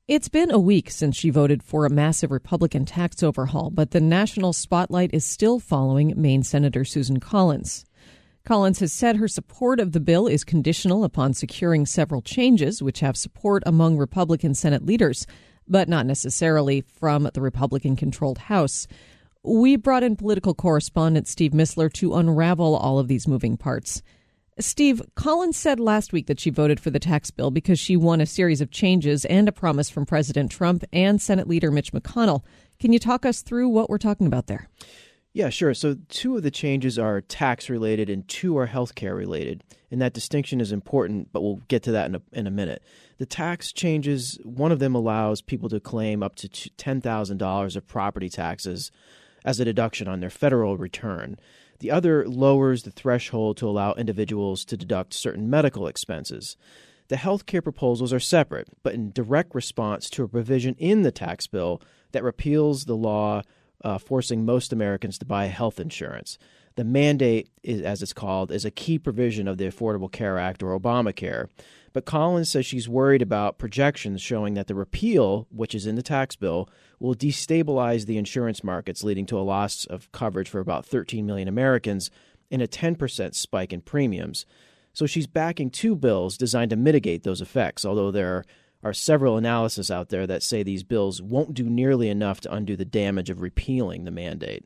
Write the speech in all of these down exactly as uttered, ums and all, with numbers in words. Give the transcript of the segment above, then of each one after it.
It's been a week since she voted for a massive Republican tax overhaul, but the national spotlight is still following Maine Senator Susan Collins. Collins has said her support of the bill is conditional upon securing several changes which have support among Republican Senate leaders, but not necessarily from the Republican-controlled House. We brought in political correspondent Steve Missler to unravel all of these moving parts. Steve, Collins said last week that she voted for the tax bill because she won a series of changes and a promise from President Trump and Senate Leader Mitch McConnell. Can you talk us through what we're talking about there? Yeah, sure. So two of the changes are tax-related and two are healthcare-related. And that distinction is important, but we'll get to that in a, in a minute. The tax changes, one of them allows people to claim up to ten thousand dollars of property taxes as a deduction on their federal return. The other lowers the threshold to allow individuals to deduct certain medical expenses. The health care proposals are separate, but in direct response to a provision in the tax bill that repeals the law uh, forcing most Americans to buy health insurance. The mandate, is, as it's called, is a key provision of the Affordable Care Act, or Obamacare. But Collins says she's worried about projections showing that the repeal, which is in the tax bill, will destabilize the insurance markets, leading to a loss of coverage for about thirteen million Americans and a ten percent spike in premiums. So she's backing two bills designed to mitigate those effects, although there are several analyses out there that say these bills won't do nearly enough to undo the damage of repealing the mandate.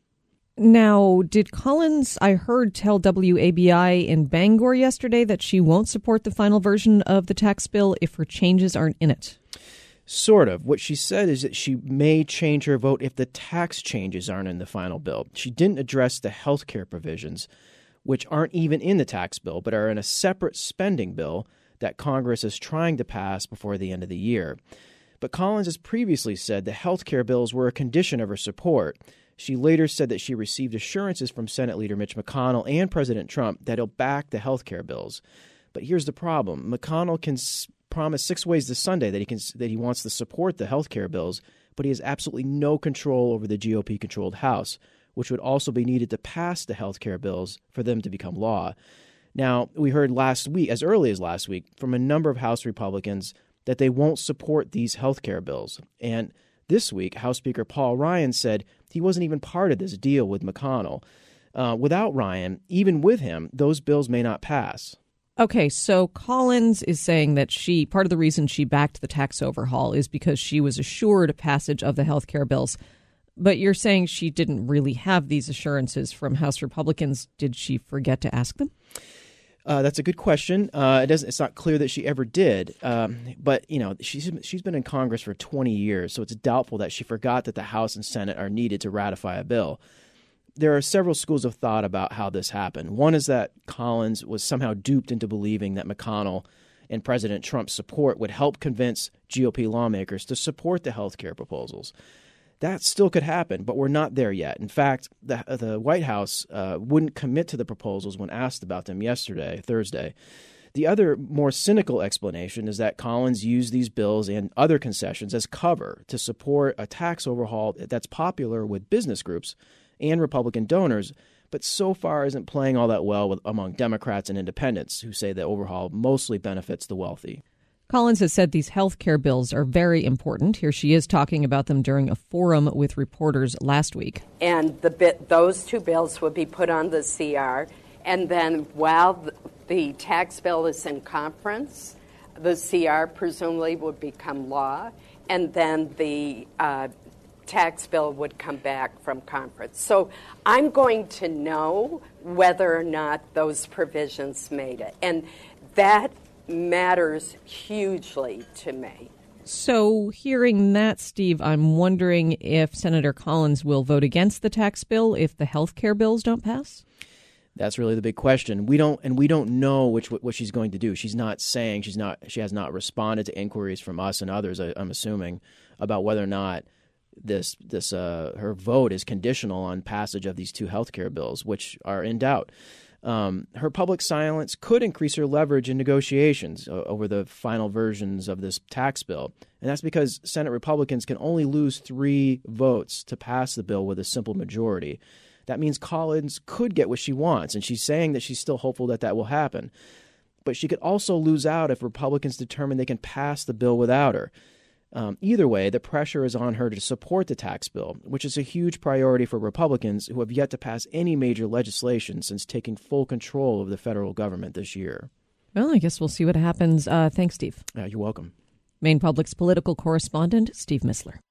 Now, did Collins, I heard, tell W A B I in Bangor yesterday that she won't support the final version of the tax bill if her changes aren't in it? Sort of. What she said is that she may change her vote if the tax changes aren't in the final bill. She didn't address the health care provisions, which aren't even in the tax bill, but are in a separate spending bill that Congress is trying to pass before the end of the year. But Collins has previously said the health care bills were a condition of her support. She later said that she received assurances from Senate Leader Mitch McConnell and President Trump that he'll back the health care bills. But here's the problem. McConnell can s- promise six ways this Sunday that he can that he wants to support the health care bills, but he has absolutely no control over the G O P-controlled House, which would also be needed to pass the health care bills for them to become law. Now, we heard last week, as early as last week, from a number of House Republicans that they won't support these health care bills. And this week, House Speaker Paul Ryan said he wasn't even part of this deal with McConnell. Uh, without Ryan, even with him, those bills may not pass. Okay, so Collins is saying that she, part of the reason she backed the tax overhaul is because she was assured passage of the health care bills. But you're saying she didn't really have these assurances from House Republicans. Did she forget to ask them? Uh, that's a good question. Uh, it doesn't. It's not clear that she ever did. Um, but you know, she's she's been in Congress for twenty years, so it's doubtful that she forgot that the House and Senate are needed to ratify a bill. There are several schools of thought about how this happened. One is that Collins was somehow duped into believing that McConnell and President Trump's support would help convince G O P lawmakers to support the health care proposals. That still could happen, but we're not there yet. In fact, the, the White House uh, wouldn't commit to the proposals when asked about them yesterday, Thursday. The other, more cynical explanation is that Collins used these bills and other concessions as cover to support a tax overhaul that's popular with business groups and Republican donors, but so far isn't playing all that well with, among Democrats and independents who say the overhaul mostly benefits the wealthy. Collins has said these health care bills are very important. Here she is talking about them during a forum with reporters last week. And the bit, those two bills would be put on the C R. And then while the, the tax bill is in conference, the C R presumably would become law. And then the uh, tax bill would come back from conference. So I'm going to know whether or not those provisions made it. And that matters hugely to me. So hearing that, Steve, I'm wondering if Senator Collins will vote against the tax bill if the health care bills don't pass? That's really the big question. We don't, and we don't know which what she's going to do. She's not saying she's not. She has not responded to inquiries from us and others. I, I'm assuming about whether or not this this uh, her vote is conditional on passage of these two health care bills, which are in doubt. Um, her public silence could increase her leverage in negotiations uh, over the final versions of this tax bill. And that's because Senate Republicans can only lose three votes to pass the bill with a simple majority. That means Collins could get what she wants, and she's saying that she's still hopeful that that will happen. But she could also lose out if Republicans determine they can pass the bill without her. Um, either way, the pressure is on her to support the tax bill, which is a huge priority for Republicans who have yet to pass any major legislation since taking full control of the federal government this year. Well, I guess we'll see what happens. Uh, thanks, Steve. Uh, you're welcome. Maine Public's political correspondent, Steve Missler.